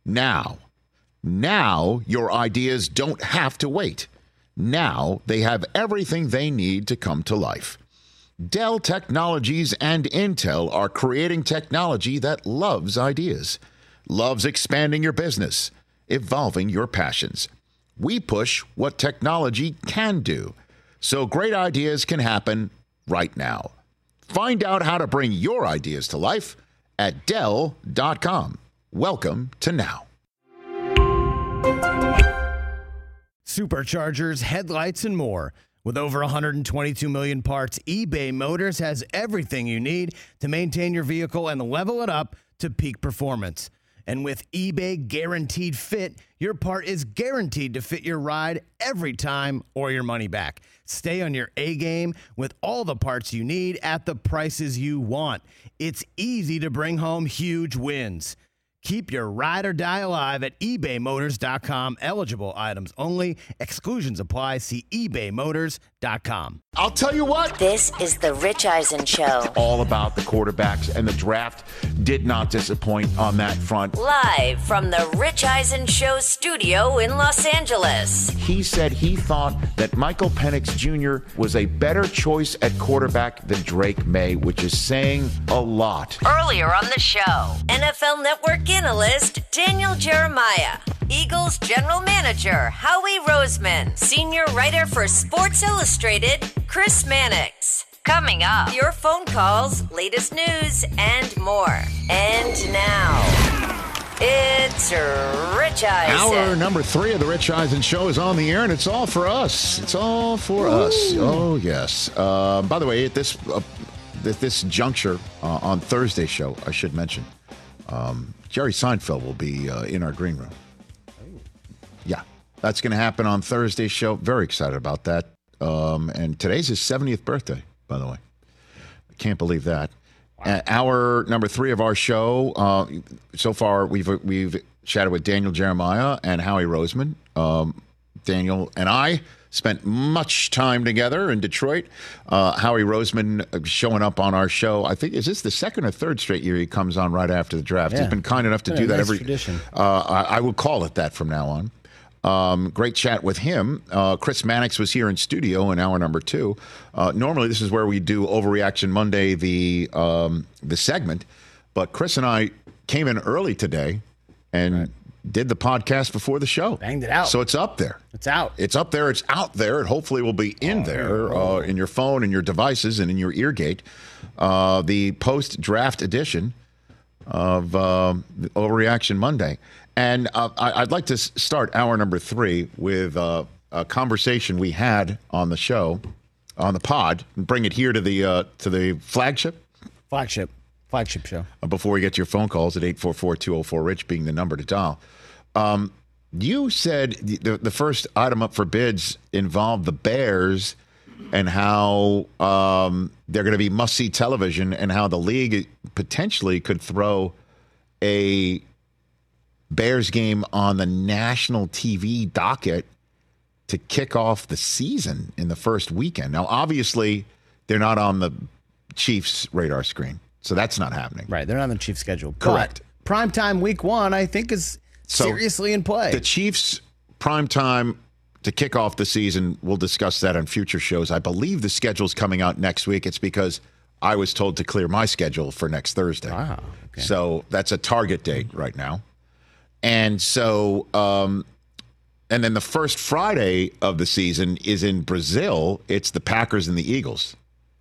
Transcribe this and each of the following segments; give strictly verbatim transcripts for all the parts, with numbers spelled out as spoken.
now. Now your ideas don't have to wait. Now they have everything they need to come to life. Dell Technologies and Intel are creating technology that loves ideas, loves expanding your business, evolving your passions. We push what technology can do, so great ideas can happen right now. Find out how to bring your ideas to life at Dell dot com. Welcome to Now. Superchargers, headlights, and more. With over one hundred twenty-two million parts, eBay Motors has everything you need to maintain your vehicle and level it up to peak performance. And with eBay Guaranteed Fit, your part is guaranteed to fit your ride every time or your money back. Stay on your A game with all the parts you need at the prices you want. It's easy to bring home huge wins. Keep your ride or die alive at ebay motors dot com. Eligible items only. Exclusions apply. See ebay motors dot com. I'll tell you what. This is the Rich Eisen Show. All about the quarterbacks, and the draft did not disappoint on that front. Live from the Rich Eisen Show studio in Los Angeles. He said he thought that Michael Penix Junior was a better choice at quarterback than Drake May, which is saying a lot. Earlier on the show, N F L Network analyst Daniel Jeremiah, Eagles general manager Howie Roseman, senior writer for Sports Illustrated Chris Mannix. Coming up, your phone calls, latest news, and more. And now, it's Rich Eisen. Hour number three of the Rich Eisen Show is on the air, and it's all for us. It's all for Ooh. us. Oh, yes. Uh, by the way, at this uh, at this juncture uh, on Thursday's show, I should mention, um, Jerry Seinfeld will be uh, in our green room. Yeah, that's going to happen on Thursday's show. Very excited about that. Um, and today's his seventieth birthday, by the way. I can't believe that. Wow. Hour number three of our show. Uh, so far, we've we've chatted with Daniel Jeremiah and Howie Roseman. Um, Daniel and I spent much time together in Detroit. Uh, Howie Roseman showing up on our show. I think, is this the second or third straight year he comes on right after the draft? Yeah. He's been kind enough to yeah, do that nice every. Tradition. Uh, I, I will call it that from now on. Um, great chat with him. Uh, Chris Mannix was here in studio in hour number two. Uh, normally, this is where we do Overreaction Monday, the um, the segment. But Chris and I came in early today and right. did the podcast before the show. Banged it out. So it's up there. It's out. It's up there. It's out there. It hopefully will be in oh, there uh, in your phone and your devices and in your ear gate. Uh, the post-draft edition of uh, Overreaction Monday. And uh, I'd like to start hour number three with uh, a conversation we had on the show, on the pod, and bring it here to the uh, to the flagship. Flagship. Flagship show. Uh, before we get to your phone calls at eight four four, two oh four, RICH being the number to dial. Um, you said the, the first item up for bids involved the Bears and how um, they're going to be must-see television and how the league potentially could throw a Bears game on the national T V docket to kick off the season in the first weekend. Now, obviously, they're not on the Chiefs' radar screen, so that's not happening. Right, they're not on the Chiefs' schedule. Correct. But primetime week one, I think, is so seriously in play. The Chiefs' primetime to kick off the season, we'll discuss that on future shows. I believe the schedule's coming out next week. It's because I was told to clear my schedule for next Thursday. Wow. Okay. So that's a target date right now. And so, um, and then the first Friday of the season is in Brazil. It's the Packers and the Eagles.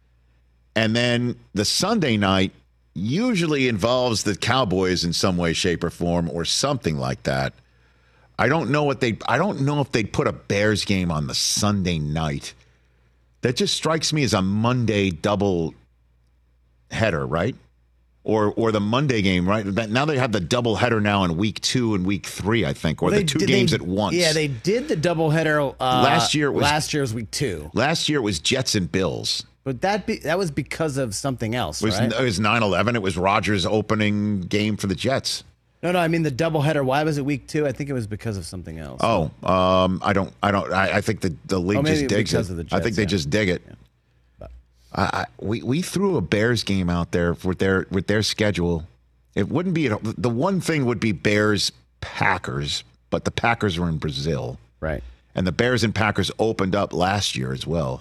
And then the Sunday night usually involves the Cowboys in some way, shape, or form, or something like that. I don't know what they. I don't know if they'd put a Bears game on the Sunday night. That just strikes me as a Monday double header, right? Or or the Monday game, right? Now they have the double header now in week two and week three, I think, or well, the two did, games they, at once. Yeah, they did the double header uh, last year. It was, last year was week two. Last year it was Jets and Bills. But that be, that was because of something else, it was, right? It was nine eleven. It was Rodgers' opening game for the Jets. No, no, I mean the double header. Why was it week two? I think it was because of something else. Oh, um, I don't, I don't, I, I think the, the league oh, just digs because it. Of the Jets, I think they yeah. just dig it. Yeah. But. I, I, we we threw a Bears game out there with their with their schedule. It wouldn't be the one thing would be Bears Packers, but the Packers were in Brazil. Right. And the Bears and Packers opened up last year as well.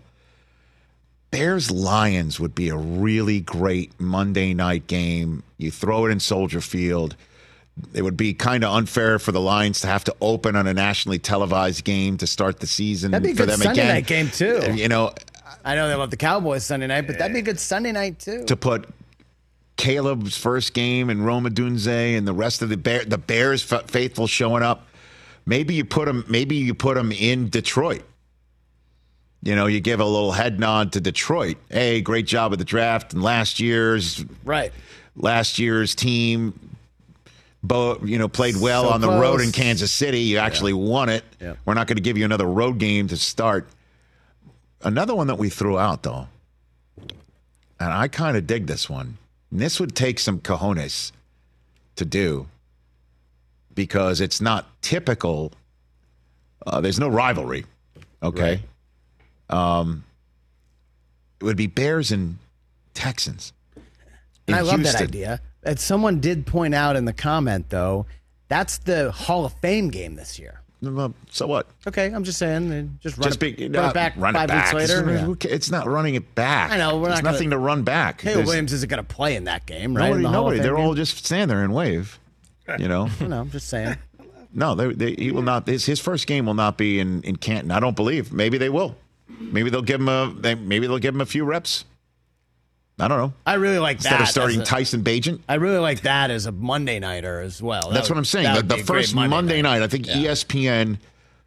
Bears-Lions would be a really great Monday night game. You throw it in Soldier Field. It would be kind of unfair for the Lions to have to open on a nationally televised game to start the season. That'd be a for good them Sunday again. night game, too. You know, I know they love the Cowboys Sunday night, but that'd be a good Sunday night, too. To put Caleb's first game and Rome Odunze and the rest of the Bear, the Bears faithful showing up. Maybe you put them. Maybe you put them in Detroit. You know, you give a little head nod to Detroit. Hey, great job with the draft and last year's right. Last year's team, bo- you know, played well So on the close. road in Kansas City. You actually Yeah. won it. Yeah. We're not going to give you another road game to start. Another one that we threw out though, and I kind of dig this one. And this would take some cojones to do because it's not typical. Uh, there's no rivalry, okay? Right. Um, it would be Bears and Texans. And I love Houston. that idea. And someone did point out in the comment, though, that's the Hall of Fame game this year. Well, so what? Okay, I'm just saying. uh, Just run, Just it, be, run uh, it back run five it back. weeks later. It's, Yeah. who ca- it's not running it back. I know, we're There's not nothing gonna- to run back. Caleb There's- Williams isn't going to play in that game, right? Nobody, in the Hall nobody. of They're Fame all game? just stand there and wave. You know? No, I'm just saying. No, they, they, he will not. His, his first game will not be in, in Canton. I don't believe. Maybe they will. Maybe they'll give him a. They, maybe they'll give him a few reps. I don't know. I really like Instead that. of starting as a- Tyson Bagent. I really like that as a Monday nighter as well. That That's would- what I'm saying. that The, would the be a great first Monday, night, I think Yeah. E S P N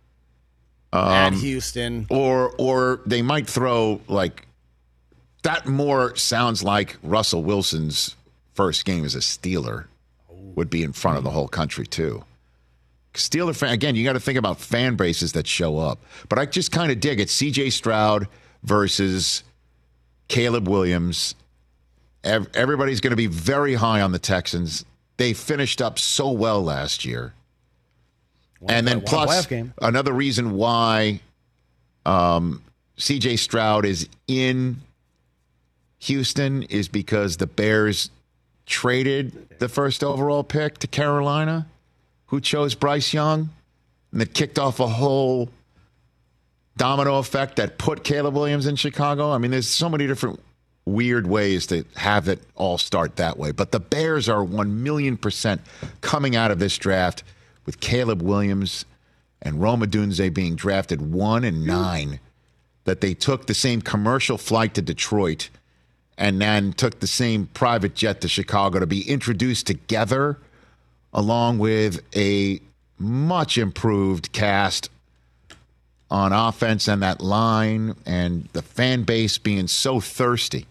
At Houston. or or they might throw like that. More sounds like Russell Wilson's first game as a Steeler would be in front of the whole country too. Steeler fan again. You got to think about fan bases that show up. But I just kind of dig it. C J Stroud versus Caleb Williams. Ev- Everybody's going to be very high on the Texans. They finished up so well last year. One and then play- one plus playoff game. another reason why um, C J Stroud is in Houston is because the Bears traded the first overall pick to Carolina, who chose Bryce Young, and that kicked off a whole domino effect that put Caleb Williams in Chicago. I mean, there's so many different weird ways to have it all start that way. But the Bears are one million percent coming out of this draft with Caleb Williams and Rome Odunze being drafted one and nine, that they took the same commercial flight to Detroit and then took the same private jet to Chicago to be introduced together along with a much improved cast on offense and that line and the fan base being so thirsty.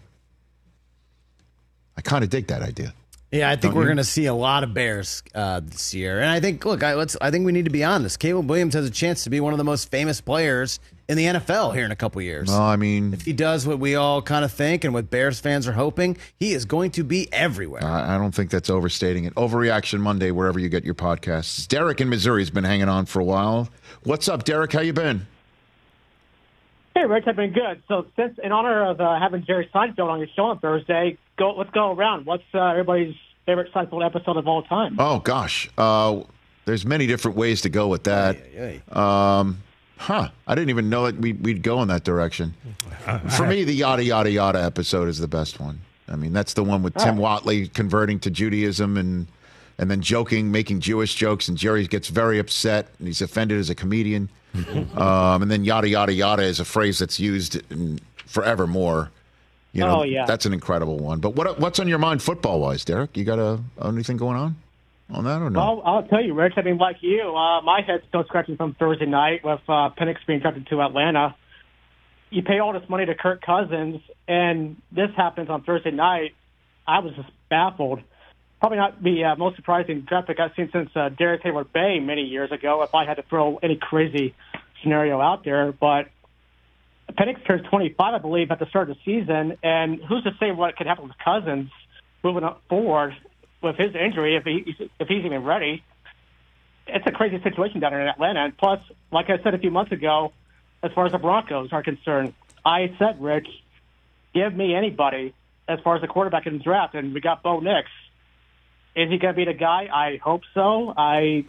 I kind of dig that idea. Yeah, I think Don't we're you? going to see a lot of Bears uh, this year, and I think, look, I, let's. I think we need to be honest. Caleb Williams has a chance to be one of the most famous players in the N F L here in a couple years. Well, I mean, if he does what we all kind of think and what Bears fans are hoping, he is going to be everywhere. I I don't think that's overstating it. Overreaction Monday, wherever you get your podcasts. Derek in Missouri has been hanging on for a while. What's up, Derek? How you been? Hey, Rich, I've been good. So, since in honor of uh, having Jerry Seinfeld on your show on Thursday, go let's go around. What's uh, everybody's favorite Seinfeld episode of all time? Oh gosh, uh, there's many different ways to go with that. Ay, Um, huh? I didn't even know that we'd, we'd go in that direction. For me, the yada yada yada episode is the best one. I mean, that's the one with Tim Watley converting to Judaism and and then joking, making Jewish jokes, and Jerry gets very upset and he's offended as a comedian. um, and then yada yada yada is a phrase that's used in forevermore. You know, Oh, yeah. That's an incredible one. But what what's on your mind football wise, Derek? You got a, anything going on on that or no? Well, I'll tell you, Rich. I mean, like you, uh, my head's still scratching from Thursday night with uh, Penix being drafted to Atlanta. You pay all this money to Kirk Cousins, and this happens on Thursday night. I was just baffled. Probably not the uh, most surprising draft pick I've seen since uh, Derek Taylor Bay many years ago, if I had to throw any crazy scenario out there. But Penix turns twenty-five, I believe, at the start of the season, and who's to say what could happen with Cousins moving up forward with his injury if he if he's even ready? It's a crazy situation down there in Atlanta. And plus, like I said a few months ago, as far as the Broncos are concerned, I said, Rich, give me anybody as far as the quarterback in the draft, and we got Bo Nix. Is he going to be the guy? I hope so. I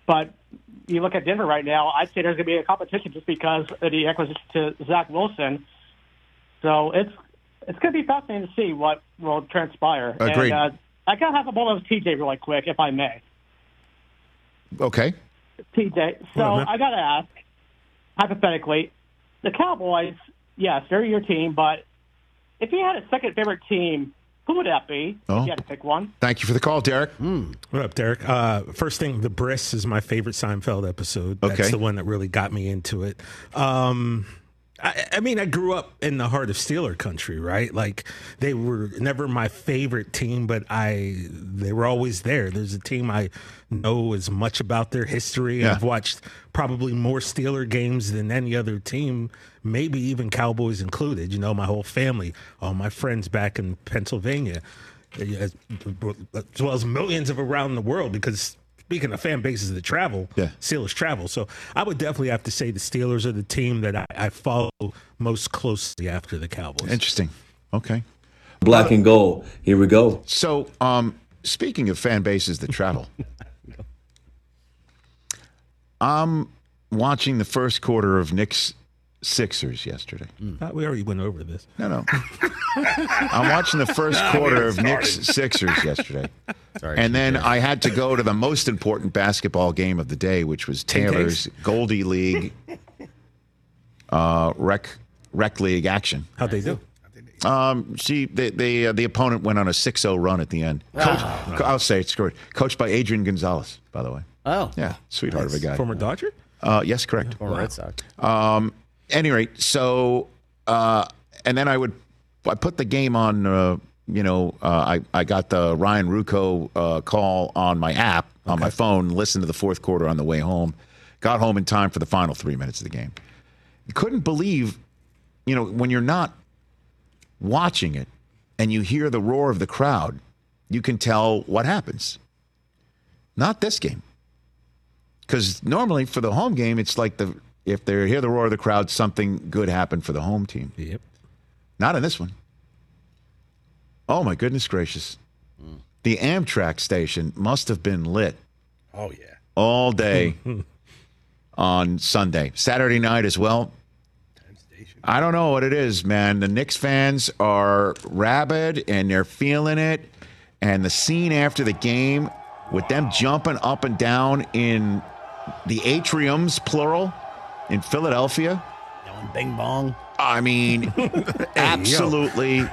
But you look at Denver right now, I'd say there's going to be a competition just because of the acquisition to Zach Wilson. So it's it's going to be fascinating to see what will transpire. Agreed. And, uh, I got to have a ball of T J really quick, if I may. Okay. T J, so Well, I got to ask, hypothetically, the Cowboys, yes, they're your team, but if you had a second favorite team, who would that be? Oh. If you had to pick one. Thank you for the call, Derek. What up, Derek? Uh, first thing, The Briss is my favorite Seinfeld episode. That's Okay. the one that really got me into it. Um, I, I mean, I grew up in the heart of Steeler country, right? Like, they were never my favorite team, but I they were always there. There's a team I know as much about their history. Yeah. I've watched probably more Steeler games than any other team, maybe even Cowboys included. You know, my whole family, all my friends back in Pennsylvania, as, as well as millions of around the world, because speaking of fan bases that travel, Yeah. Steelers travel. So I would definitely have to say the Steelers are the team that I, I follow most closely after the Cowboys. Interesting. Okay. Black and gold. Here we go. So, um, speaking of fan bases that travel, I'm watching the first quarter of Knicks Sixers yesterday. Uh, we already went over this. No, no. I'm watching the first quarter of Knicks Sixers yesterday. Sorry, And then I had to go to the most important basketball game of the day, which was Taylor's Goldie League uh, rec rec league action. How'd they do? Um, she the the, uh, the opponent went on a six oh run at the end. Coach, co- I'll say it's good. Coached by Adrian Gonzalez, by the way. Oh. Yeah, sweetheart of a guy. Former Dodger? Uh, yes, correct. Former Red Sox. Um, any rate, so uh, and then I would I put the game on. Uh, you know, uh, I I got the Ryan Ruocco uh, call on my app on my phone. Listened to the fourth quarter on the way home. Got home in time for the final three minutes of the game. Couldn't believe, you know, when you're not watching it and you hear the roar of the crowd, you can tell what happens. Not this game. Because normally for the home game, it's like the if they hear the roar of the crowd, something good happened for the home team. Yep. Not in this one. Oh, my goodness gracious. The Amtrak station must have been lit Oh, yeah. all day on Sunday. Saturday night as well. I don't know what it is, man. The Knicks fans are rabid and they're feeling it. And the scene after the game with them jumping up and down in the atriums, plural, in Philadelphia. Yelling bing bong. I mean, absolutely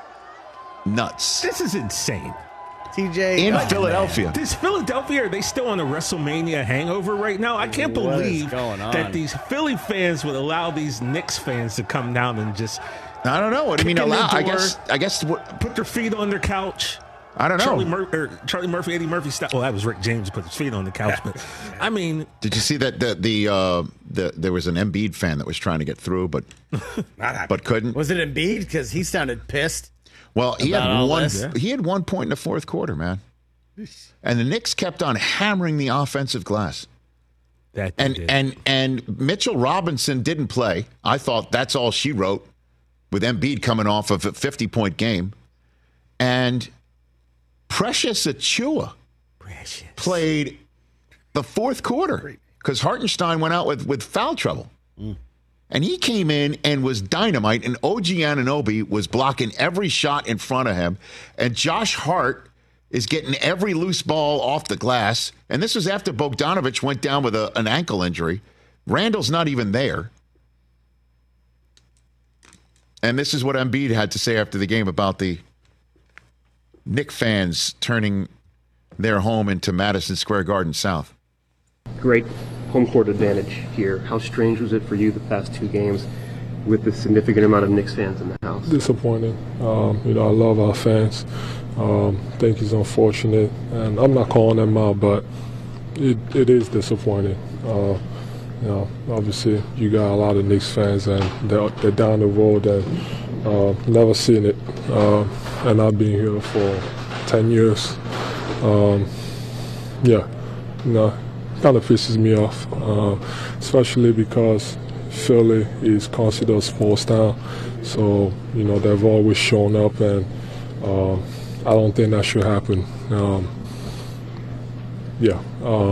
nuts. This is insane. T J. In oh, Philadelphia. Is Philadelphia, are they still on a WrestleMania hangover right now? I can't What is believe going on? that these Philly fans would allow these Knicks fans to come down and just I don't know. What do you mean Kick in the allow? I door. guess, I guess, what, put their feet on their couch. I don't know. Charlie, Mur- or Charlie Murphy, Eddie Murphy style. Well, that was Rick James who put his feet on the couch. But I mean, Did you see that the the, uh, the there was an Embiid fan that was trying to get through, but but couldn't. Was it Embiid? Because he sounded pissed. Well, he about had all one. this? He had one point in the fourth quarter, man, and the Knicks kept on hammering the offensive glass. that they And did. and and Mitchell Robinson didn't play. I thought that's all she wrote, with Embiid coming off of a fifty-point game, and Precious Achiuwa Precious. played the fourth quarter because Hartenstein went out with, with foul trouble. And he came in and was dynamite, and O G Anunoby was blocking every shot in front of him. And Josh Hart is getting every loose ball off the glass. And this was after Bogdanovich went down with a, an ankle injury. Randall's not even there. And this is what Embiid had to say after the game about the Knicks fans turning their home into Madison Square Garden South. Great home court advantage here. How strange was it for you the past two games with the significant amount of Knicks fans in the house? Disappointing. Um, you know, I love our fans. Um, think it's unfortunate, and I'm not calling them out, but it, it is disappointing. Uh, you know, obviously you got a lot of Knicks fans, and they're, they're down the road and uh, never seen it. Uh, and I've been here for ten years. Um, yeah, you know, kind of pisses me off, uh, especially because Philly is considered a sports town. So, you know, they've always shown up, and um, I don't think that should happen. Um, yeah, um,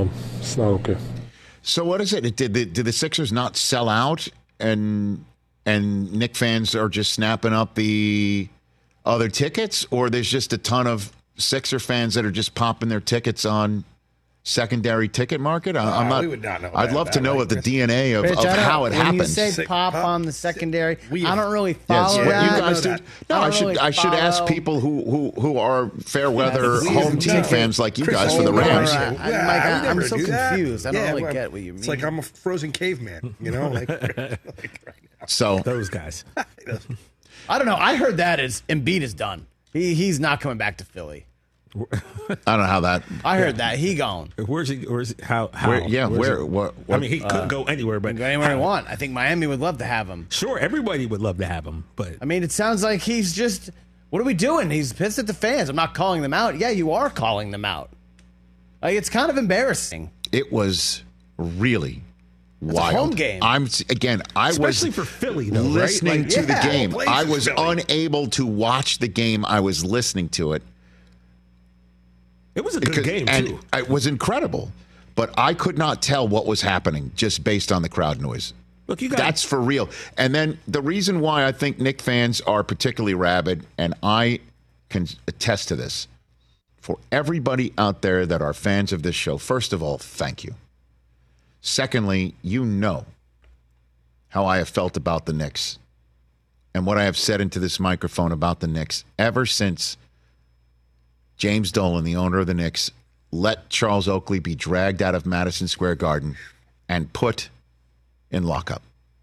it's not okay. So what is it? Did the did the Sixers not sell out, and and Knick fans are just snapping up the other tickets, or there's just a ton of Sixer fans that are just popping their tickets on secondary ticket market? I, I'm Uh, not. we would not know I'd that, love that to know way, what the Chris. D N A of, Rich, of I don't- how it when happened. you say pop pop- on the secondary, we- I don't really Yes, follow what that. you guys do. that. No, I I don't should really I should ask follow- people who who who are fair weather we- home no. team fans like you Chris, guys for the hold on. Rams. Right. Yeah, I'm like, I would I'm never so do that. confused. I don't Yeah, really well, get what you It's mean. like I'm a frozen caveman, you know, like, like right now. So Those guys. I don't know. I heard that is Embiid is done. He he's not coming back to Philly. I don't know how that. I heard that he gone. Where's he? Where's he, how? How? Where, yeah, Where's where? he- What, I what? mean, he could go anywhere, but Go anywhere how- he want. I think Miami would love to have him. Sure, everybody would love to have him, but I mean, it sounds like he's just. What are we doing? He's pissed at the fans. I'm not calling them out. Yeah, you are calling them out. Like, it's kind of embarrassing. It was really wild. home game. I'm again. I especially was for Philly, though, listening right? to yeah, the game. plays I for was Philly. unable to watch the game. I was listening to it. It was a good Because- game and too. it was incredible, but I could not tell what was happening just based on the crowd noise. Look, you got That's for real. And then the reason why I think Knick fans are particularly rabid, and I can attest to this, for everybody out there that are fans of this show, first of all, thank you. Secondly, you know how I have felt about the Knicks and what I have said into this microphone about the Knicks ever since James Dolan, the owner of the Knicks, let Charles Oakley be dragged out of Madison Square Garden and put in lockup.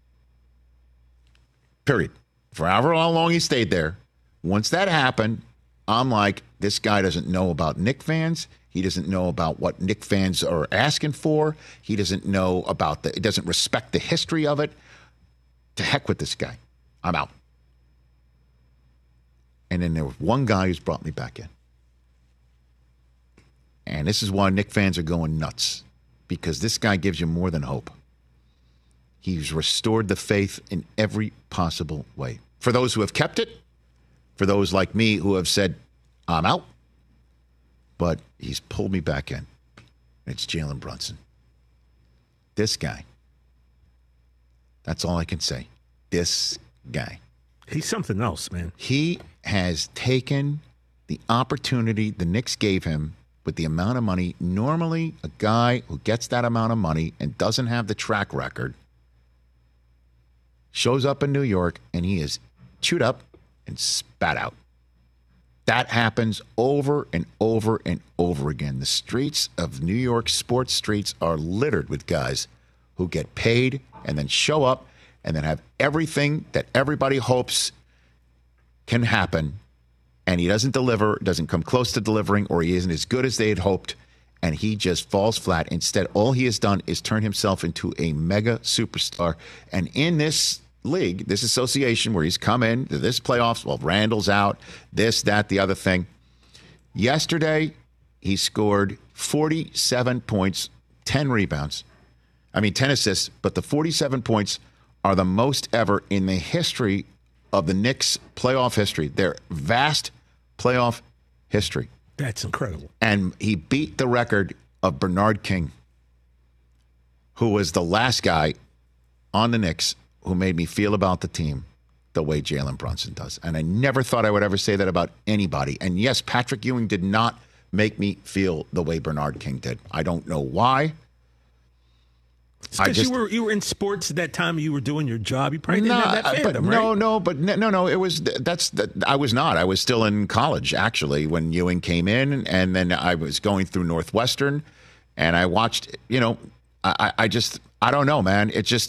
Period. For however long he stayed there. Once that happened, I'm like, this guy doesn't know about Knick fans. He doesn't know about what Knick fans are asking for. He doesn't know about the, he doesn't respect the history of it. To heck with this guy. I'm out. And then there was one guy who's brought me back in. And this is why Knick fans are going nuts, because this guy gives you more than hope. He's restored the faith in every possible way. For those who have kept it, for those like me who have said, I'm out, but he's pulled me back in. It's Jalen Brunson. This guy. That's all I can say. This guy. He's something else, man. He has taken the opportunity the Knicks gave him with the amount of money. Normally, a guy who gets that amount of money and doesn't have the track record shows up in New York and he is chewed up and spat out. That happens over and over and over again. The streets of New York, sports streets, are littered with guys who get paid and then show up and then have everything that everybody hopes can happen, and he doesn't deliver, doesn't come close to delivering, or he isn't as good as they had hoped, and he just falls flat. Instead, all he has done is turn himself into a mega superstar. And in this league, this association where he's come in to this playoffs, well, Randall's out, this, that, the other thing. Yesterday, he scored forty-seven points, ten rebounds. I mean, ten assists, but the forty-seven points are the most ever in the history of the Knicks' playoff history, their vast playoff history. That's incredible. And he beat the record of Bernard King, who was the last guy on the Knicks who made me feel about the team the way Jalen Brunson does. And I never thought I would ever say that about anybody. And yes, Patrick Ewing did not make me feel the way Bernard King did. I don't know why. I Because just- you were you were in sports at that time. You were doing your job. You probably didn't No, have that I- fandom, but right? no, no, but no, no, no. It was that's that. I was not. I was still in college actually when Ewing came in, and then I was going through Northwestern, and I watched. You know, I, I just I don't know, man. It just.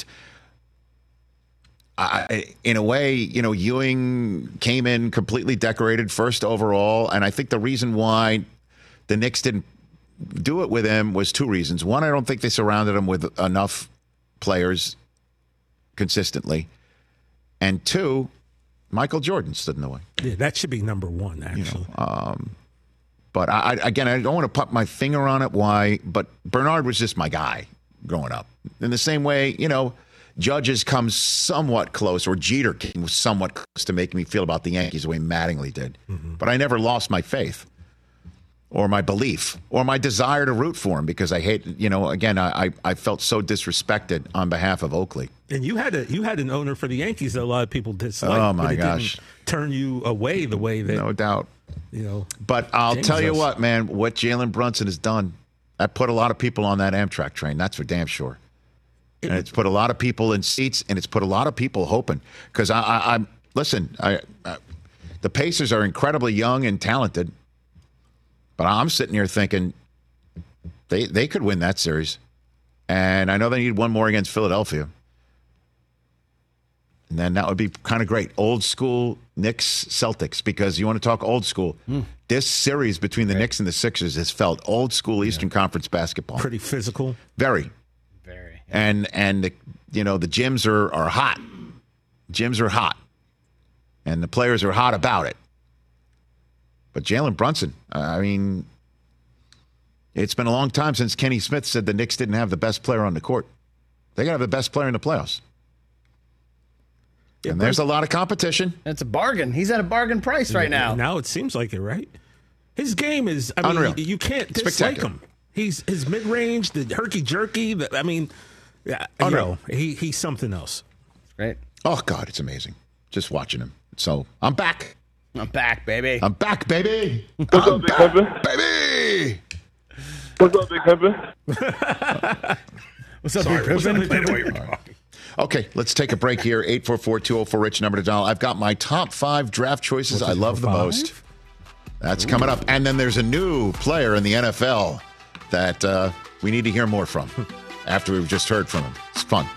I, in a way, you know, Ewing came in completely decorated, first overall, and I think the reason why the Knicks didn't do it with him was two reasons. One, I don't think they surrounded him with enough players consistently, and two, Michael Jordan stood in the way. Yeah, that should be number one, actually. Um, but I, I, again, I don't want to put my finger on it. Why? But Bernard was just my guy growing up. In the same way, you know, Judges come somewhat close, or Jeter came somewhat close to making me feel about the Yankees the way Mattingly did. Mm-hmm. But I never lost my faith. or my belief or my desire to root for him because I hate, you know, again, I, I, I felt so disrespected on behalf of Oakley. And you had a you had an owner for the Yankees that a lot of people disliked. Oh, my but it gosh. Didn't turn you away the way that. No doubt. You know. But I'll James tell you does. what, man, what Jalen Brunson has done, that put a lot of people on that Amtrak train. That's for damn sure. And it's put a lot of people in seats, and it's put a lot of people hoping. Because I, I, I'm listen, I, I, the Pacers are incredibly young and talented, but I'm sitting here thinking they they could win that series, and I know they need one more against Philadelphia, and then that would be kind of great. Old school Knicks Celtics, because you want to talk old school. Mm. This series between the right. Knicks and the Sixers has felt old school Eastern yeah. Conference basketball. Pretty physical, very. Very. And, and the, you know, the gyms are, are hot. Gyms are hot. And the players are hot about it. But Jalen Brunson, I mean, it's been a long time since Kenny Smith said the Knicks didn't have the best player on the court. They got to have the best player in the playoffs. Yeah, and there's a lot of competition. It's a bargain. He's at a bargain price right now. Now it seems like it, right? His game is, I mean, unreal. You can't dislike him. He's his mid range, the herky jerky. The, I mean, yeah, you know, he he's something else. Great. Oh God, it's amazing just watching him. So I'm back. I'm back, baby. I'm back, baby. What's I'm up, Big back, Pimpin'? baby. What's up, Big Pimpin'? What's up, Sorry, Big wasn't Pimpin'? playing while you were talking. Okay, let's take a break here. eight four four, two oh four, RICH, number to dial. I've got my top five draft choices I love the most. That's Ooh. coming up. And then there's a new player in the N F L that uh, we need to hear more from after we've just heard from him. It's fun.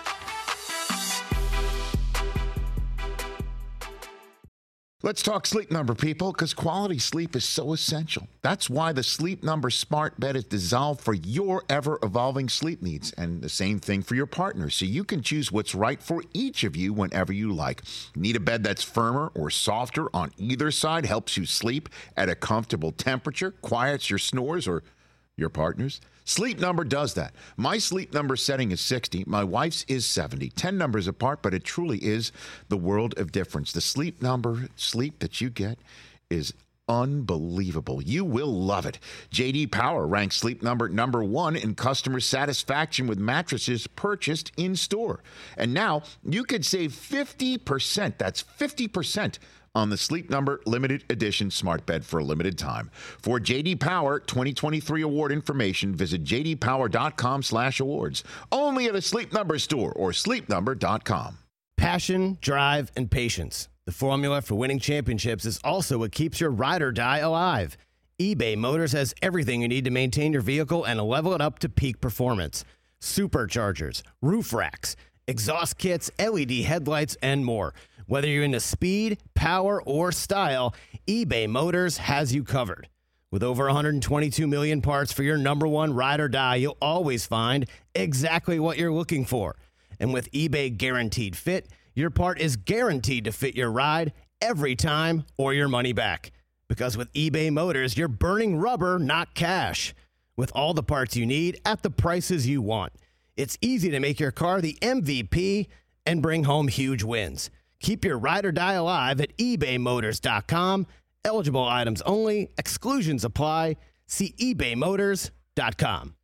Let's talk Sleep Number, people, because quality sleep is so essential. That's why the Sleep Number smart bed is designed for your ever-evolving sleep needs, and the same thing for your partner, so you can choose what's right for each of you whenever you like. Need a bed that's firmer or softer on either side, helps you sleep at a comfortable temperature, quiets your snores or your partner's? Sleep Number does that. My Sleep Number setting is sixty. My wife's is seventy. ten numbers apart, but it truly is the world of difference. The Sleep Number sleep that you get is unbelievable. You will love it. J D Power ranks Sleep Number number one in customer satisfaction with mattresses purchased in store. And now you could save fifty percent. That's fifty percent on the Sleep Number limited edition smart bed for a limited time. For J D Power twenty twenty-three award information, visit j d power dot com slash awards. Only at a Sleep Number store or sleep number dot com. Passion, drive, and patience. The formula for winning championships is also what keeps your ride or die alive. eBay Motors has everything you need to maintain your vehicle and level it up to peak performance. Superchargers, roof racks, exhaust kits, L E D headlights, and more. Whether you're into speed, power, or style, eBay Motors has you covered. With over one hundred twenty-two million parts for your number one ride or die, you'll always find exactly what you're looking for. And with eBay Guaranteed Fit, your part is guaranteed to fit your ride every time or your money back. Because with eBay Motors, you're burning rubber, not cash. With all the parts you need at the prices you want. It's easy to make your car the M V P and bring home huge wins. Keep your ride or die alive at ebay motors dot com. Eligible items only. Exclusions apply. See ebay motors dot com.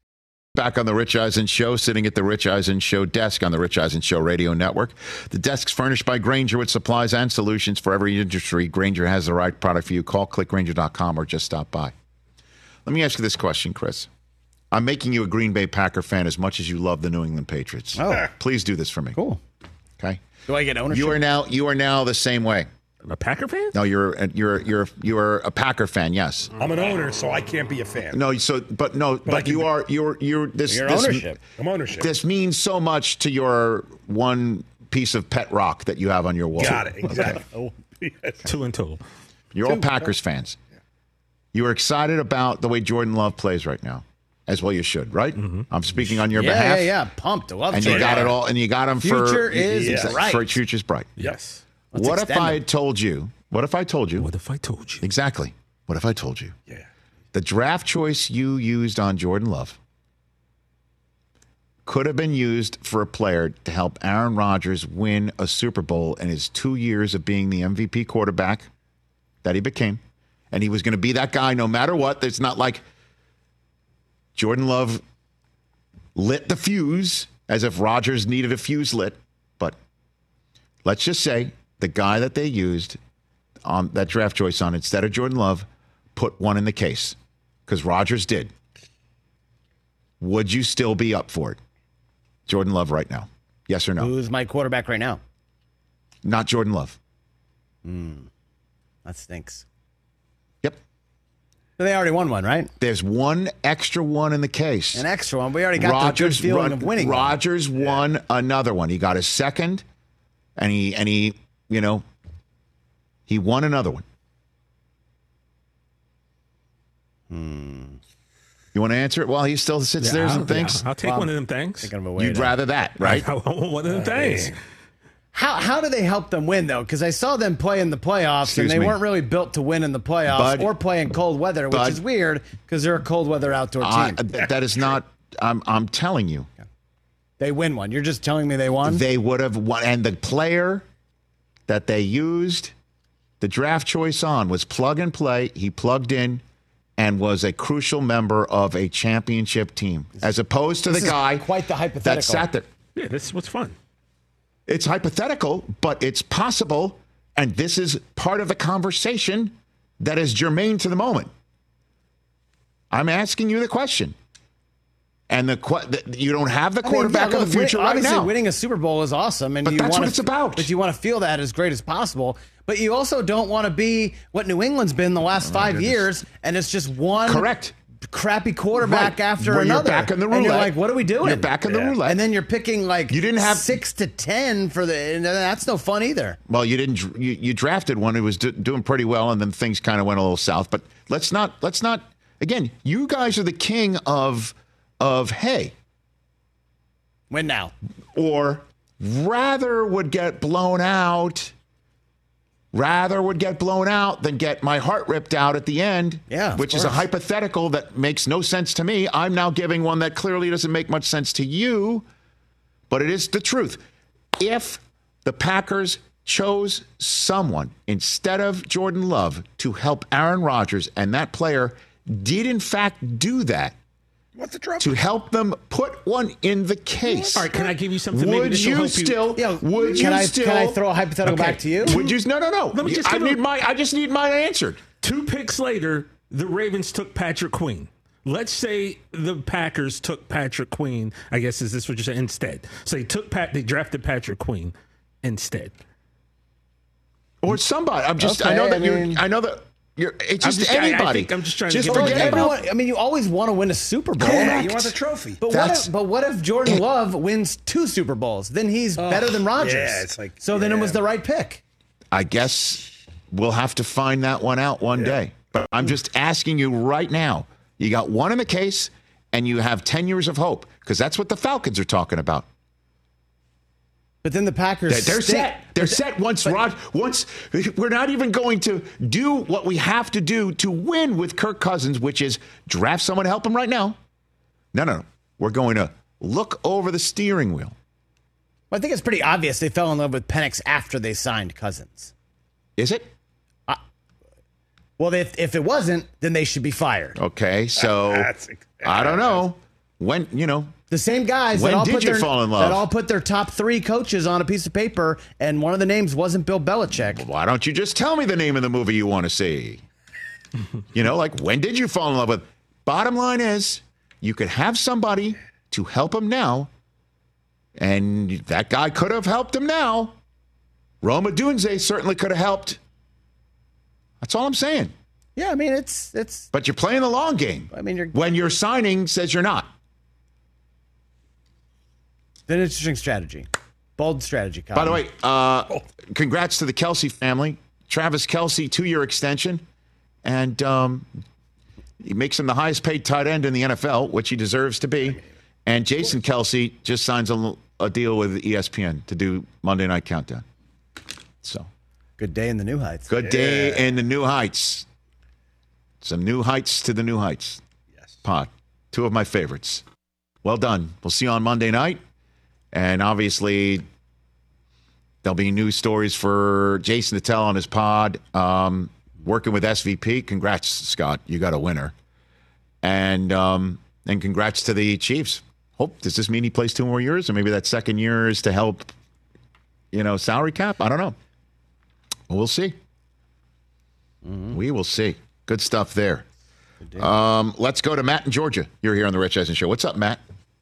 Back on the Rich Eisen Show, sitting at the Rich Eisen Show desk on the Rich Eisen Show radio network. The desk's furnished by Grainger with supplies and solutions for every industry. Grainger has the right product for you. Call click grainger dot com or just stop by. Let me ask you this question, Chris. I'm making you a Green Bay Packer fan as much as you love the New England Patriots. Oh. Please do this for me. Cool. Okay? Do I get ownership? You are now you are now the same way. A Packer fan? No, you're you're you're you're a Packer fan. Yes. I'm an owner, so I can't be a fan. No, so but no, but, but you are you're you're this. Your this, ownership. I'm ownership. This means so much to your one piece of pet rock that you have on your wall. Got it exactly. Two and two. You're all Packers fans. You are excited about the way Jordan Love plays right now, as well you should, right? Mm-hmm. I'm speaking on your yeah, behalf. Yeah, yeah, pumped. I love and Jordan. you got it all, and you got him Future for Future is yeah. bright. For future's bright. Yes. Let's what if extend I it. told you? What if I told you? What if I told you? Exactly. What if I told you? Yeah. The draft choice you used on Jordan Love could have been used for a player to help Aaron Rodgers win a Super Bowl in his two years of being the M V P quarterback that he became, and he was going to be that guy no matter what. It's not like Jordan Love lit the fuse as if Rodgers needed a fuse lit. But let's just say the guy that they used on that draft choice on instead of Jordan Love put one in the case because Rodgers did. Would you still be up for it? Jordan Love right now? Yes or no? Who's my quarterback right now? Not Jordan Love. Mm, that stinks. Yep. But they already won one, right? There's one extra one in the case. An extra one. We already got Rodgers, the good feeling run, of winning. Rodgers one. won yeah. another one. He got a second, and he and he, you know, he won another one. Hmm. You want to answer it while he still sits Yeah, there I'll, and thinks? Yeah, I'll take well, one of them things. You'd rather that, right? I want one of them things. How how do they help them win, though? Because I saw them play in the playoffs, Excuse and they me. weren't really built to win in the playoffs Bud, or play in cold weather, which Bud, is weird because they're a cold weather outdoor team. I, th- that is not. I'm I'm telling you, they win one. You're just telling me they won? they would have won. And the player that they used the draft choice on was plug and play. He plugged in and was a crucial member of a championship team, as opposed to the This is guy quite the hypothetical. that sat there. Yeah, this is what's fun. It's hypothetical, but it's possible, and this is part of the conversation that is germane to the moment. I'm asking you the question. And the, que- the you don't have the quarterback I mean, yeah, of the look, future win- right obviously, now. winning a Super Bowl is awesome, and But you that's wanna, what it's about. But you want to feel that as great as possible. But you also don't want to be what New England's been the last five goodness. years, and it's just one Correct. crappy quarterback Right. after Where you're another. back in the And you're roulette. like, what are we doing? You're back in the roulette. And then you're picking like You didn't have- six to ten for the. And that's no fun either. Well, you didn't. You, you drafted one who was do, doing pretty well, and then things kind of went a little south. But let's not. Let's not. Again, you guys are the king of of hey, Win now. or rather would get blown out. Rather would get blown out than get my heart ripped out at the end. Yeah, of which is a course. hypothetical that makes no sense to me. I'm now giving one that clearly doesn't make much sense to you, but it is the truth. If the Packers chose someone instead of Jordan Love to help Aaron Rodgers, and that player did in fact do that, What's the trouble? to help them put one in the case. All right, can I give you something? Maybe Would this will you help still? Yeah, would can you I still? can I throw a hypothetical Okay. back to you? Would you? No, no, no. Let me just I give need a- my. I just need mine answered. Two picks later, the Ravens took Patrick Queen. Let's say the Packers took Patrick Queen. I guess is this what you're saying? Instead, so they took Pat. They drafted Patrick Queen instead. Or somebody. I'm just. Okay, I know that I you. mean- I know that you're. It's I'm just, just- I- I anybody. think I'm just trying to just give forget everybody- about. Everyone, I mean, you always want to win a Super Bowl. Correct. You want the trophy. But what, That's- if, but what if Jordan Love wins two Super Bowls? Then he's better than Rodgers. yeah, it's like- so then it yeah. was the right pick. I guess we'll have to find that one out one day. But I'm just asking you right now. You got one in the case, and you have ten years of hope, because that's what the Falcons are talking about. But then the Packers They're, they're stink. set. They're set once Rod. Once we're not even going to do what we have to do to win with Kirk Cousins, which is draft someone to help him right now. No, no, no. We're going to look over the steering wheel. I think it's pretty obvious they fell in love with Penix after they signed Cousins. Is it? Well, if if it wasn't, then they should be fired. Okay, so That's- I don't know when. You know, The same guys When that all did put you their, fall in love? that all put their top three coaches on a piece of paper, and one of the names wasn't Bill Belichick. why don't you just tell me the name of the movie you want to see? You know, like when did you fall in love with? Bottom line is, you could have somebody to help him now, and that guy could have helped him now. Roma Dunze certainly could have helped. That's all I'm saying. Yeah, I mean it's it's. But you're playing the long game. I mean, you're When your signing says you're not. an interesting strategy, bold strategy. Colin. By the way, uh, congrats to the Kelsey family. Travis Kelsey, two-year extension. And um, he makes him the highest paid tight end in the N F L, which he deserves to be. And Jason Kelsey just signs a, a deal with E S P N to do Monday Night Countdown. So good day in the New Heights. good day in the New Heights. Some new heights to the New Heights. Yes. Pod. Two of my favorites. Well done. We'll see you on Monday night. And obviously, there'll be new stories for Jason to tell on his pod. Um, working with S V P. Congrats, Scott. You got a winner. And um, and congrats to the Chiefs. Hope does this mean he plays two more years, or maybe that second year is to help, you know, salary cap? I don't know. We'll see. Mm-hmm. We will see. Good stuff there. Good um, let's go to Matt in Georgia. You're here on the Rich Eisen Show. What's up, Matt?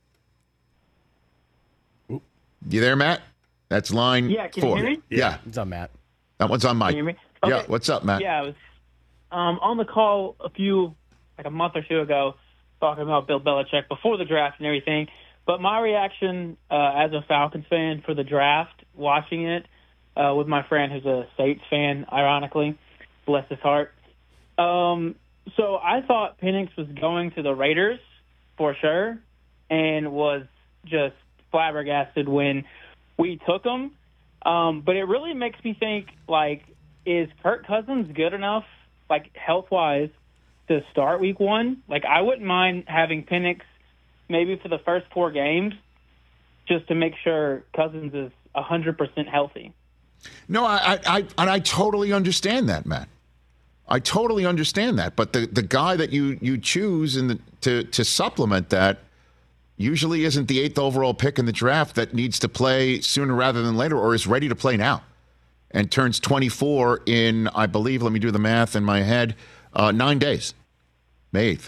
Oop. You there, Matt? That's line yeah, can four. You hear me? Yeah. What's up, Matt? That one's on Mike. Can you hear me? Okay. Yeah. What's up, Matt? Yeah, I was um, on the call a few, like a month or two ago, talking about Bill Belichick before the draft and everything. But my reaction uh, as a Falcons fan for the draft, watching it uh, with my friend who's a Saints fan, ironically, bless his heart. Um, so I thought Penix was going to the Raiders for sure, and was just flabbergasted when we took him. Um, but it really makes me think, like, is Kirk Cousins good enough, like, health-wise, to start week one? Like, I wouldn't mind having Penix maybe for the first four games just to make sure Cousins is one hundred percent healthy. No, I, I, and I totally understand that, Matt. I totally understand that. But the, the guy that you, you choose in the, to, to supplement that usually isn't the eighth overall pick in the draft that needs to play sooner rather than later, or is ready to play now and turns twenty-four in, I believe, let me do the math in my head, uh, nine days, May eighth.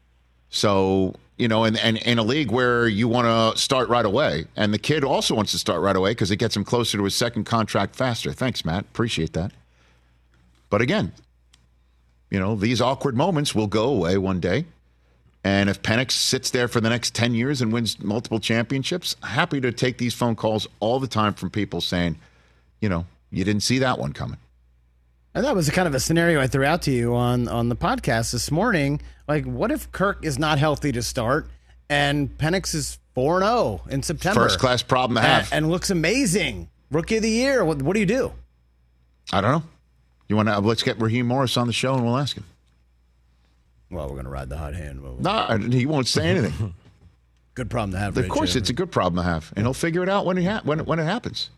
So, you know, and, and in a league where you want to start right away, and the kid also wants to start right away because it gets him closer to his second contract faster. Thanks, Matt. Appreciate that. But again, you know, these awkward moments will go away one day. And if Penix sits there for the next ten years and wins multiple championships, happy to take these phone calls all the time from people saying, you know, you didn't see that one coming. And that was a kind of a scenario I threw out to you on, on the podcast this morning. Like, what if Kirk is not healthy to start and Penix is four and oh in September? First class problem to have. And, and looks amazing. Rookie of the year. What, what do you do? I don't know. You want to, let's get Raheem Morris on the show and we'll ask him. Well, we're going to ride the hot hand. No, he won't say anything. Good problem to have. Of course, it's a good problem to have. And he'll figure it out when, he ha- when, it, when it happens.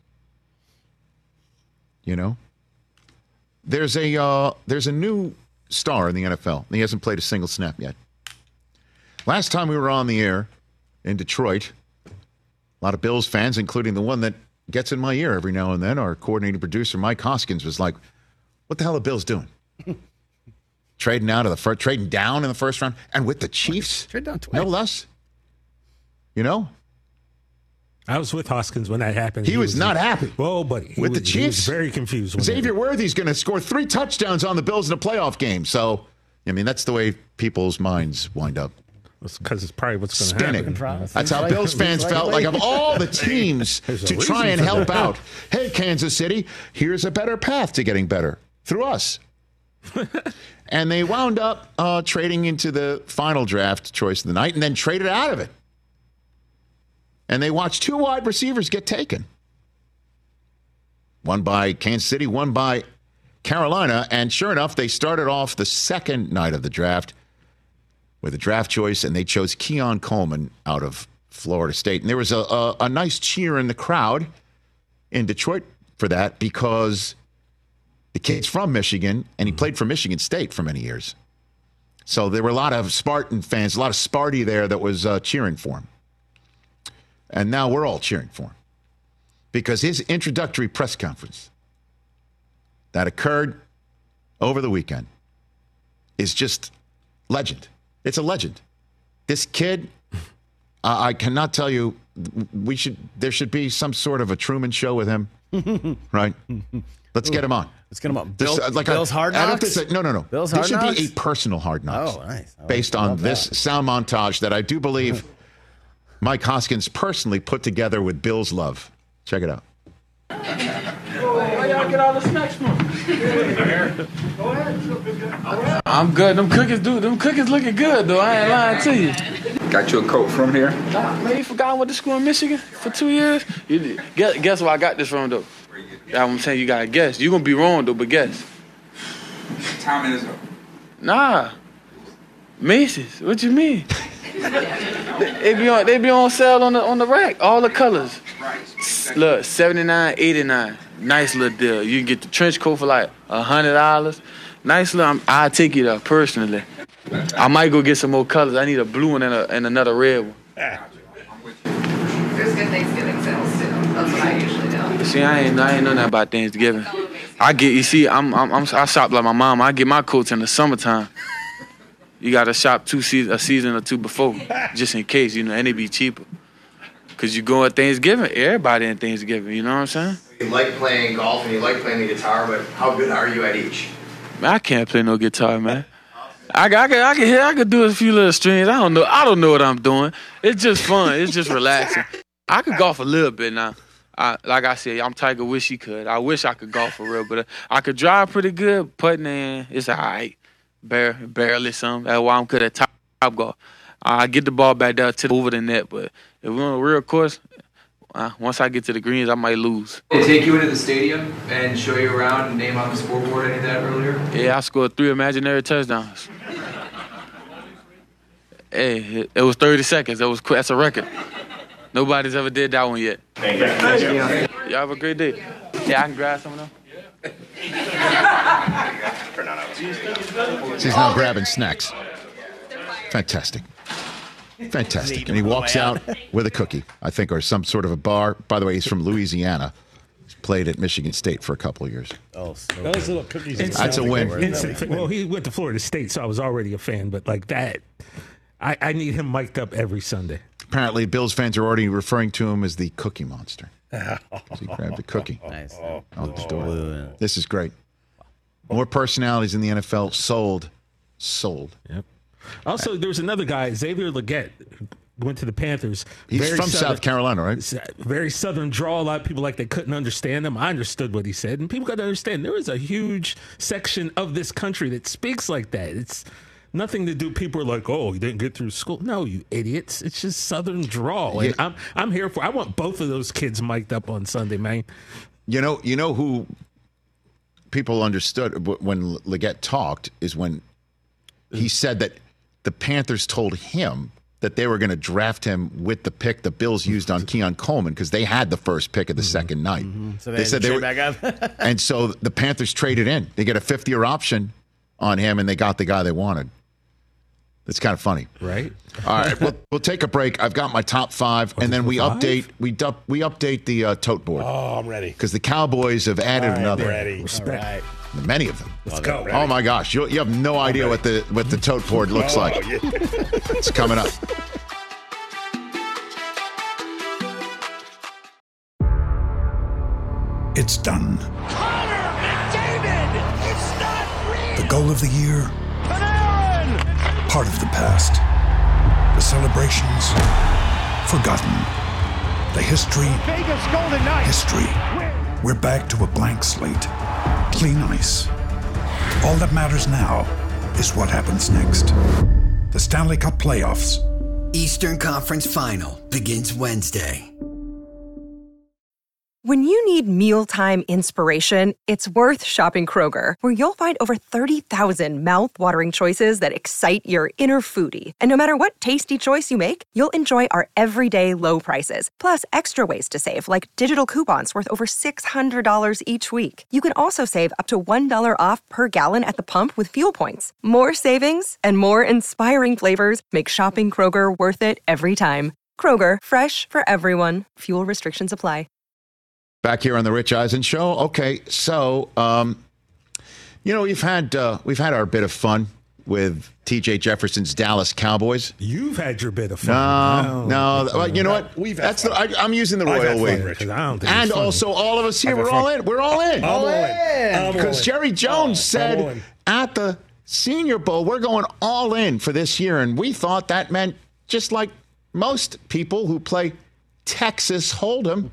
You know? There's a uh, there's a new star in the N F L. He hasn't played a single snap yet. Last time we were on the air in Detroit, a lot of Bills fans, including the one that gets in my ear every now and then, our coordinating producer, Mike Hoskins, was like, what the hell are the Bills doing? Trading out of the first, trading down in the first round, and with the Chiefs, trade down twice. No less. You know? I was with Hoskins when that happened. He, he was, was not happy. Whoa, buddy. He with was, the Chiefs. He was very confused. Xavier Worthy's going to score three touchdowns on the Bills in a playoff game. So, I mean, that's the way people's minds wind up. Because it's probably what's going to happen. That's how Bills fans felt. Like, of all the teams to try and help out, hey, Kansas City, here's a better path to getting better through us. And they wound up uh, trading into the final draft choice of the night and then traded out of it. And they watched two wide receivers get taken. One by Kansas City, one by Carolina. And sure enough, they started off the second night of the draft with a draft choice, and they chose Keon Coleman out of Florida State. And there was a, a, a nice cheer in the crowd in Detroit for that because the kid's from Michigan, and he played for Michigan State for many years. So there were a lot of Spartan fans, a lot of Sparty there that was uh, cheering for him. And now we're all cheering for him because his introductory press conference that occurred over the weekend is just legend. It's a legend. This kid, uh, I cannot tell you, we should. There should be some sort of a Truman Show with him, right? Let's get him on. Let's get him on. This, Bill, uh, like Bill's a, Hard I don't Knocks? think that, no, no, no. Bill's There Hard should Knocks? be a personal Hard Knocks. Oh, nice. I based like on this that. sound montage that I do believe Mike Hoskins personally put together with Bill's love. Check it out. Where y'all get all the snacks from? Go ahead. I'm good. Them cookies, dude. Them cookies looking good, though. I ain't lying to you. Got you a coat from here? Nah, man, you forgot I went to school in Michigan for two years? You, guess, guess where I got this from, though? Yeah, I'm saying you got to guess. You going to be wrong, though, but guess. Time is up. Nah. Macy's. What you mean? they, they be on they be on sale on the on the rack, all the colors. Look, seventy-nine, eighty-nine. Nice little deal. You can get the trench coat for like a hundred dollars. Nice little. I'll take it up personally. I might go get some more colors. I need a blue one and, a, and another red one. There's good Thanksgiving sales too. That's what I usually do. See, I ain't, I ain't know nothing about Thanksgiving. I get, you see, I'm, I'm, I'm, I shop like my mom. I get my coats in the summertime. You gotta shop two seasons, a season or two before, just in case, you know, and they be cheaper. Cause you go at Thanksgiving, everybody in Thanksgiving. You know what I'm saying? You like playing golf and you like playing the guitar, but how good are you at each? Man, I can't play no guitar, man. I, I, can, I can hear, I can do a few little strings. I don't know, I don't know what I'm doing. It's just fun. It's just relaxing. I could golf a little bit now. I, like I said, I'm Tiger. Wish he could. I wish I could golf for real, but I could drive pretty good. Putting in, it's all right. Bare, barely some. That's why I'm good at top, top golf. I get the ball back down to over the net, but if we're on a real course, uh, once I get to the greens, I might lose. They take you into the stadium and show you around and name on the scoreboard any of that earlier? Yeah, I scored three imaginary touchdowns. Hey, it, it was thirty seconds. That was that's a record. Nobody's ever did that one yet. Thank you. Thank you. Y'all have a great day. Yeah, I can grab some of them. He's now grabbing snacks. Fantastic. Fantastic. And he walks out with a cookie, I think, or some sort of a bar. By the way, he's from Louisiana. He's played at Michigan State for a couple of years. Oh, so those little cookies. That's a win. Instant, well, he went to Florida State, so I was already a fan. But like that, I, I need him mic'd up every Sunday. Apparently, Bills fans are already referring to him as the Cookie Monster. He grabbed the cookie. Nice. Out the door. This is great. More personalities in the N F L sold. Sold. Yep. Also, there's another guy, Xavier Legette, who went to the Panthers. He's Very from southern, South Carolina, right? Very southern draw. A lot of people like they couldn't understand him. I understood what he said, and people got to understand there is a huge section of this country that speaks like that. It's nothing to do. People are like, "Oh, you didn't get through school." No, you idiots. It's just southern drawl, and Yeah. I'm I'm here for. I want both of those kids mic'd up on Sunday, man. You know, you know who people understood when Legette talked is when he said that the Panthers told him that they were going to draft him with the pick the Bills used on Keon Coleman because they had the first pick of the second night. Mm-hmm. So they, they said they were, back up. and so the Panthers traded in. They get a fifth-year option on him, and they got the guy they wanted. That's kind of funny, right? All right, we'll, we'll take a break. I've got my top five, and then we five? update we du- we update the uh, tote board. Oh, I'm ready. Because the Cowboys have added All right, another. ready. Respect. All right. Many of them. Let's go. Oh my gosh, you you have no idea what the what the tote board looks Oh, like. yeah. It's coming up. It's done. The goal of the year, part of the past. The celebrations, forgotten. The history, Vegas Golden Knights. history. We're back to a blank slate. Clean ice. All that matters now is what happens next. The Stanley Cup playoffs. Eastern Conference Final begins Wednesday. When you need mealtime inspiration, it's worth shopping Kroger, where you'll find over thirty thousand mouth-watering choices that excite your inner foodie. And no matter what tasty choice you make, you'll enjoy our everyday low prices, plus extra ways to save, like digital coupons worth over six hundred dollars each week. You can also save up to one dollar off per gallon at the pump with fuel points. More savings and more inspiring flavors make shopping Kroger worth it every time. Kroger, fresh for everyone. Fuel restrictions apply. Back here on the Rich Eisen Show. Okay, so um, you know we've had uh, we've had our bit of fun with T J Jefferson's Dallas Cowboys. You've had your bit of fun. No, no. no well, you know what? We've had That's the, I, I'm using the royal way. And also, all of us here, we're all in. We're all in. All in. Because Jerry Jones said at the Senior Bowl, we're going all in for this year, and we thought that meant just like most people who play Texas Hold'em.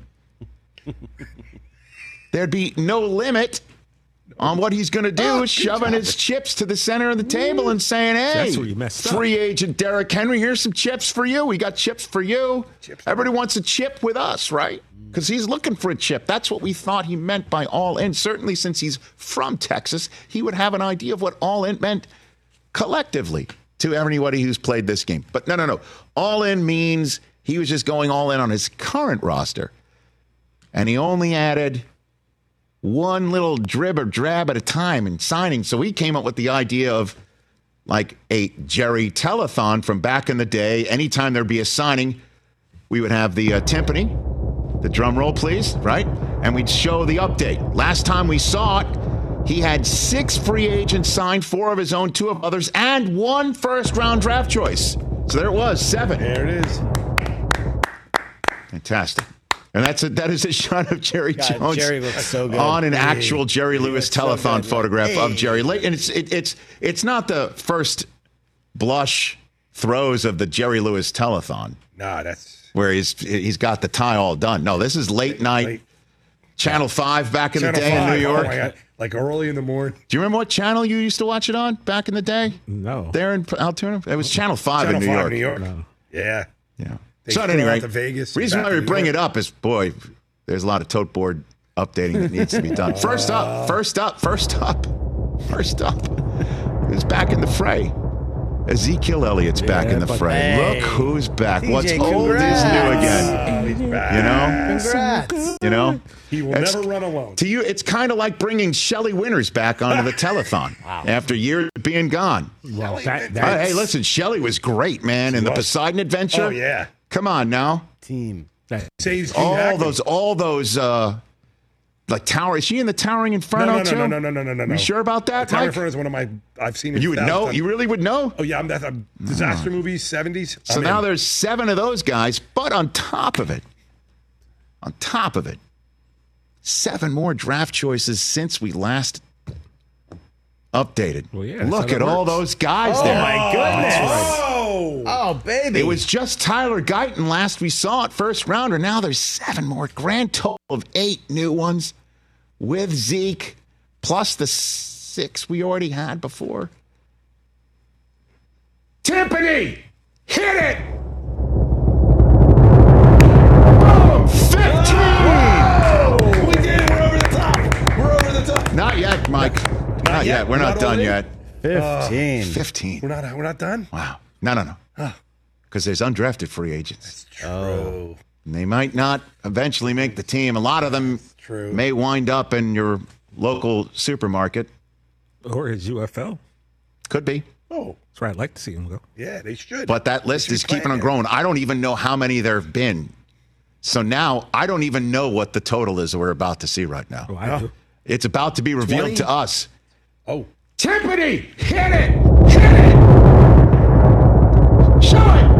There'd be no limit on what he's going to do, oh, shoving his chips to the center of the table and saying, hey, that's where you messed up. Free agent Derrick Henry, here's some chips for you. We got chips for you. Chips Everybody wants a chip with us, right? Because he's looking for a chip. That's what we thought he meant by all in. Certainly since he's from Texas, he would have an idea of what all in meant collectively to everybody who's played this game. But no, no, no. All in means he was just going all in on his current roster. And he only added one little drib or drab at a time in signing. So we came up with the idea of like a Jerry telethon from back in the day. Anytime there'd be a signing, we would have the uh, timpani, the drum roll, please, right? And we'd show the update. Last time we saw it, he had six free agents signed, four of his own, two of others, and one first-round draft choice. So there it was, seven. There it is. Fantastic. And that's a, that is a shot of Jerry God, Jones Jerry looks so good. on an Hey. actual Jerry He Lewis looks so telethon good. photograph Hey. of Jerry. Late, and it's it, it's it's not the first blush throws of the Jerry Lewis telethon. Nah, that's where he's he's got the tie all done. No, this is late night. Late. Channel five back in Channel the day five. in New York. Oh my God. Like early in the morning. Do you remember what channel you used to watch it on back in the day? No. There in Altoona? It was Channel five Channel in New five York. New York. No. Yeah. Yeah. They So at flew any out rate, to Vegas, reason back why to we New bring York. it up is, boy, there's a lot of tote board updating that needs to be done. First up, first up, first up, first up is back in the fray. Ezekiel Elliott's back Yeah, in the but fray. hey. Look who's back. T J, What's old is congrats. new again. Oh, he's back. You know? Congrats. You know? He will That's- never run alone. To you, it's kind of like bringing Shelley Winters back onto the telethon after years of being gone. Well, that, Uh, that's, hey, listen, Shelley was great, man, in the was. Poseidon Adventure. Oh, yeah. Come on now. Team. that, Saves King All Hackman. those, all those, uh, like Tower. Is she in the Towering No, Inferno no, no, too? no, no, no, no, no, no. You sure about that, Tower Mike? Inferno is one of my. I've seen it. You would a thousand know. times. You really would know. Oh yeah, I'm that a disaster movies, seventies. So I'm now in. there's seven of those guys, but on top of it, on top of it, seven more draft choices since we last updated. Well, yeah, that's Look how at that all works. those guys Oh, there. my goodness. Oh, Oh, baby. It was just Tyler Guyton last we saw it, first rounder. Now there's seven more. Grand total of eight new ones with Zeke, plus the six we already had before. Timpani! Hit it! Boom! fifteen! we did it. We're over the top. We're over the top. Not yet, Mike. Not, yet. yet. We're We're not, not done all in? yet. fifteen. fifteen. We're not. We're not done. Wow. No, no, no. Because there's undrafted free agents. Oh, And they might not eventually make the team. A lot of them true. may wind up in your local supermarket. or his U F L. Could be. Oh, That's where I'd like to see him go. yeah, they should. But that list should is be keeping on playing growing. I don't even know how many there have been. So now I don't even know what the total is that we're about to see right now. Oh, I do. It's about to be revealed twenty? to us. Oh, Timpani! Hit it! Hit it! Show it!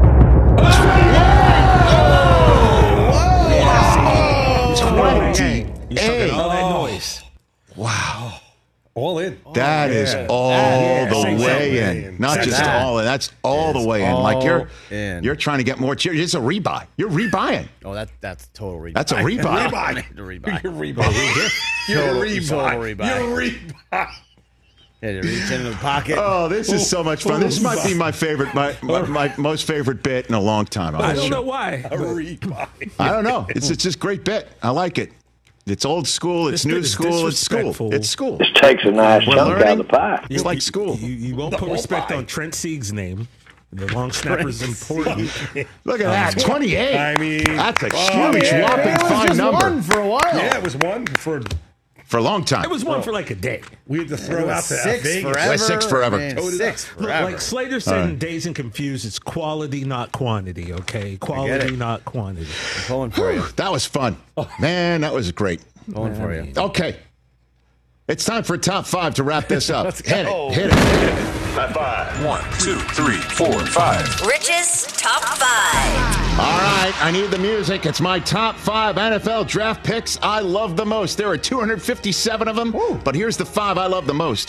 twenty-eight. You stuck in all that noise. Wow. all in. That is yeah. all That the is way all in. in. Not That's just that. all in. That's all the Is way in. Like you're all in. you're trying to get more cheers. It's a rebuy. You're rebuying. Oh, that that's total rebuy. That's a rebuy. Rebuy. rebuy. You're a rebuy. You're a Total- rebuy. total rebuy. You're a rebuy. Yeah, to reach into the pocket. Oh, this is so much fun. This might be my favorite, my, my, my most favorite bit in a long time. I I'm don't sure. know why. A but rebuy. I don't know. It's it's just a great bit. I like it. It's old school. It's This new bit is school. It's school. disrespectful. It's school. This takes a nice We're chunk out learning. of the pie. It's like school. You, you won't The put whole respect pie. on Trent Sieg's name. The long snapper is important. Look at that. twenty-eight. I mean, That's a oh, huge, yeah. whopping It was fine just number one for a while. Yeah, it was one for. for a long time. It was one for like a day. We had to throw out the six Vegas. forever. West six forever. Man, Toted six up. Look, forever. like Slater said All in right. Dazed and Confused, it's quality, not quantity, okay? Quality, it. not quantity. I'm pulling for you. That was fun. Man, that was great. Pulling for you. Okay. It's time for top five to wrap this up. Let's Hit go. it. Hit it. High five. One, two, three, four, five. Rich's Top five. All right. I need the music. It's my top five N F L draft picks I love the most. There are two hundred fifty-seven of them, but here's the five I love the most.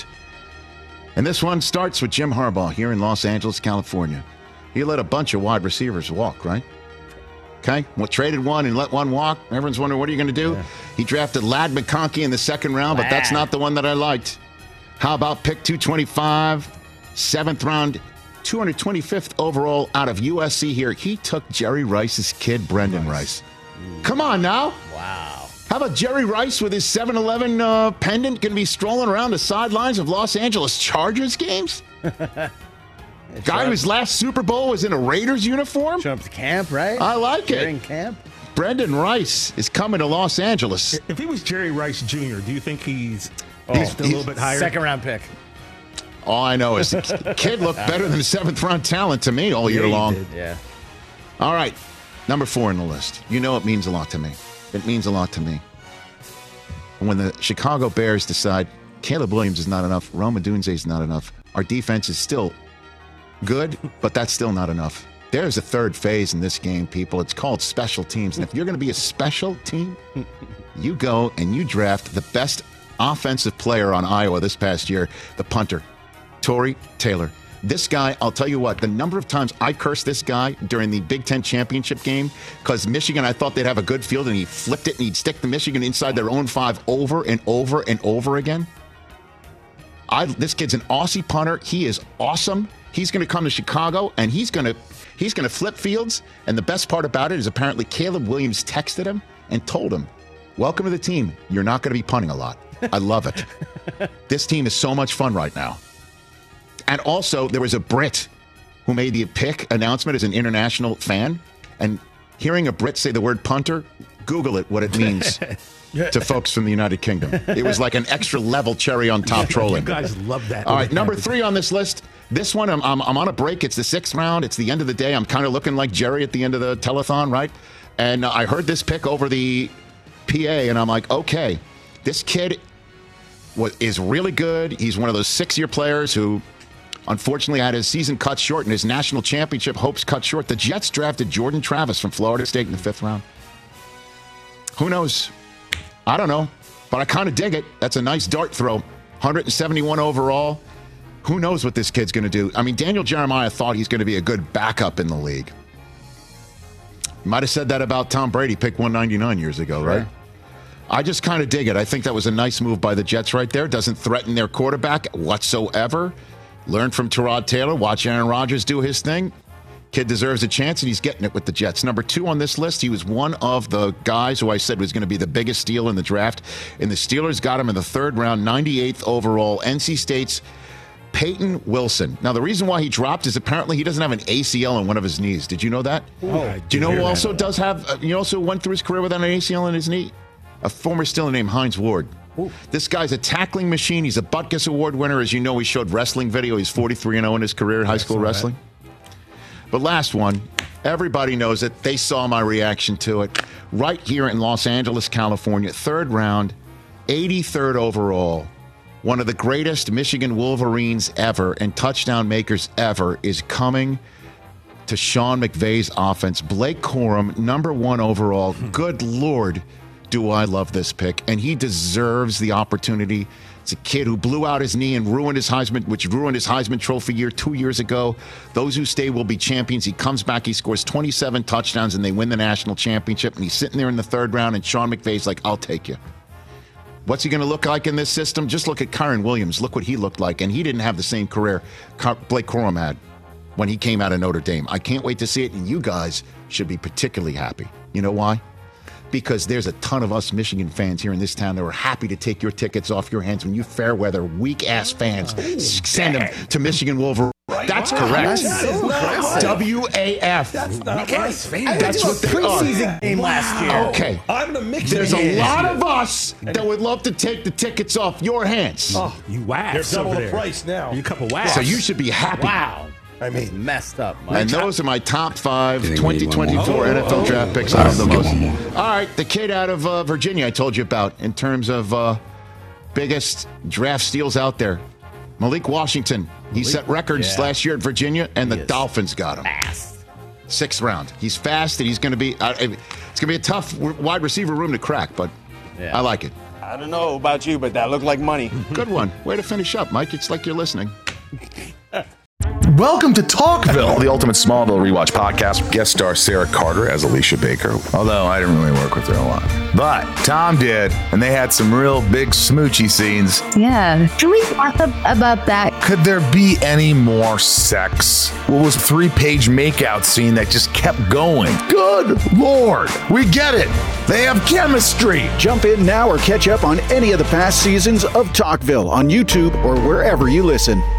And this one starts with Jim Harbaugh here in Los Angeles, California. He let a bunch of wide receivers walk, right? Okay, well, traded one and let one walk. Everyone's wondering, what are you going to do? Yeah. He drafted Ladd McConkey in the second round, but that's not the one that I liked. How about pick two twenty-five, seventh round, two hundred twenty-fifth overall out of U S C here? He took Jerry Rice's kid, Brendan Rice. Come on now. Wow. How about Jerry Rice with his seven eleven uh, pendant going to be strolling around the sidelines of Los Angeles Chargers games? Guy whose last Super Bowl was in a Raiders uniform? Showing up to camp, right? I like You're it. in camp. Brendan Rice is coming to Los Angeles. If he was Jerry Rice Junior, do you think he's, Oh, he's still a little bit higher? Second round pick. All I know is the kid looked better than seventh round talent to me all Yeah, year he long. did. Yeah. All right, number four in the list. You know it means a lot to me. It means a lot to me. When the Chicago Bears decide Caleb Williams is not enough, Rome Odunze is not enough, our defense is still good, but that's still not enough. There's a third phase in this game, people. It's called special teams. And if you're going to be a special team, you go and you draft the best offensive player on Iowa this past year, the punter, Tory Taylor. This guy, I'll tell you what, the number of times I cursed this guy during the Big Ten championship game because Michigan, I thought they'd have a good field, and he flipped it and he'd stick the Michigan inside their own five over and over and over again. I, this kid's an Aussie punter. He is awesome. He's going to come to Chicago, and he's going to he's going to flip fields. And the best part about it is apparently Caleb Williams texted him and told him, welcome to the team. You're not going to be punting a lot. I love it. This team is so much fun right now. And also, there was a Brit who made the pick announcement as an international fan. And hearing a Brit say the word punter, Google it, what it means to folks from the United Kingdom. It was like an extra level cherry on top trolling. You guys love that. All right, number three on this list. This one, I'm, I'm, I'm on a break. It's the sixth round. It's the end of the day. I'm kind of looking like Jerry at the end of the telethon, right? And uh, I heard this pick over the P A, and I'm like, okay, this kid was, is really good. He's one of those six-year players who unfortunately had his season cut short and his national championship hopes cut short. The Jets drafted Jordan Travis from Florida State in the fifth round. Who knows? I don't know, but I kind of dig it. That's a nice dart throw. one hundred seventy-one overall. Who knows what this kid's going to do? I mean, Daniel Jeremiah thought he's going to be a good backup in the league. Might have said that about Tom Brady, picked one ninety-nine years ago, Sure. right? I just kind of dig it. I think that was a nice move by the Jets right there. Doesn't threaten their quarterback whatsoever. Learn from Tyrod Taylor. Watch Aaron Rodgers do his thing. Kid deserves a chance, and he's getting it with the Jets. Number two on this list, he was one of the guys who I said was going to be the biggest steal in the draft. And the Steelers got him in the third round, ninety-eighth overall. N C State's Peyton Wilson. Now, the reason why he dropped is apparently he doesn't have an A C L in one of his knees. Did you know that? Oh, do you know who also does have, uh, you also went through his career without an A C L in his knee? A former Steeler named Hines Ward. Ooh. This guy's a tackling machine. He's a Butkus Award winner. As you know, he showed wrestling video. He's forty-three and oh in his career in high school wrestling. But last one, everybody knows it. They saw my reaction to it. Right here in Los Angeles, California, third round, eighty-third overall. One of the greatest Michigan Wolverines ever and touchdown makers ever is coming to Sean McVay's offense. Blake Corum, number one overall. Good Lord, do I love this pick. And he deserves the opportunity. It's a kid who blew out his knee and ruined his Heisman, which ruined his Heisman Trophy year two years ago. Those who stay will be champions. He comes back, he scores twenty-seven touchdowns, and they win the national championship. And he's sitting there in the third round, and Sean McVay's like, I'll take you. What's he going to look like in this system? Just look at Kyron Williams. Look what he looked like. And he didn't have the same career Blake Corum had when he came out of Notre Dame. I can't wait to see it, and you guys should be particularly happy. You know why? Because there's a ton of us Michigan fans here in this town that are happy to take your tickets off your hands when you fair weather weak-ass fans oh, send them to Michigan Wolverine. That's wow, correct. That's so W A F. That's not right. That's what the preseason game last year. Okay. I'm the mix. There's a lot of us that would love to take the tickets off your hands. Oh, you wow. They're double the price now. You couple wow. So you should be happy. Wow. I mean, messed up. Mike. And those are my top five twenty twenty-four oh, N F L oh, draft picks. I love the most. All right, the kid out of uh, Virginia I told you about in terms of uh, biggest draft steals out there. Malik Washington. He Malik? set records yeah. last year at Virginia, and he the is. Dolphins got him. Fast. Sixth round. He's fast, and he's going to be. Uh, it's going to be a tough wide receiver room to crack, but yeah. I like it. I don't know about you, but that looked like money. Good one. Way to finish up, Mike. It's like you're listening. Welcome to Talkville, the ultimate Smallville rewatch podcast. Guest star Sarah Carter as Alicia Baker, although I didn't really work with her a lot. But Tom did, and they had some real big smoochy scenes. Yeah. Can we talk about that? Could there be any more sex? What was a three-page makeout scene that just kept going? Good Lord. We get it. They have chemistry. Jump in now or catch up on any of the past seasons of Talkville on YouTube or wherever you listen.